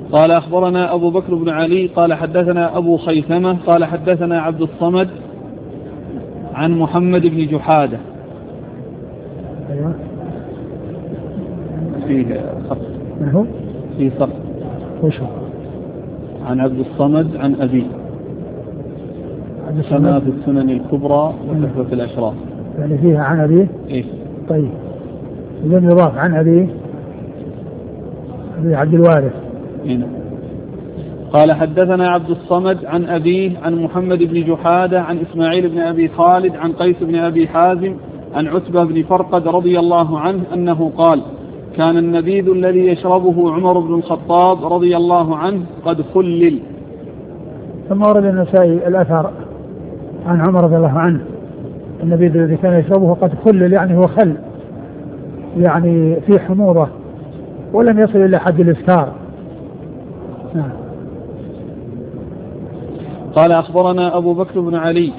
قال أخبرنا أبو بكر بن علي قال حدثنا أبو خيثمة قال حدثنا عبد الصمد عن محمد بن جحادة. أيوة. فيه خط. فيه خط. وشو؟ عن عبد الصمد عن أبي كما في السنن الكبرى وتحفة الأشراف. يعني فيها عن أبيه. إيه؟ طيب إذن يضاف عن أبيه أبي عبد الوارث. هنا قال حدثنا عبد الصمد عن أبيه عن محمد بن جحادة عن إسماعيل بن أبي خالد عن قيس بن أبي حازم عن عتبة بن فرقد رضي الله عنه أنه قال كان النبيذ الذي يشربه عمر بن الخطاب رضي الله عنه قد خلل. ثم ورد النسائي الأثر عن عمر رضي الله عنه النبيذ الذي كان يشربه قد خلل، يعني هو خل، يعني في حموضة ولم يصل إلى حد الإسكار. قال أخبرنا أبو بكر بن علي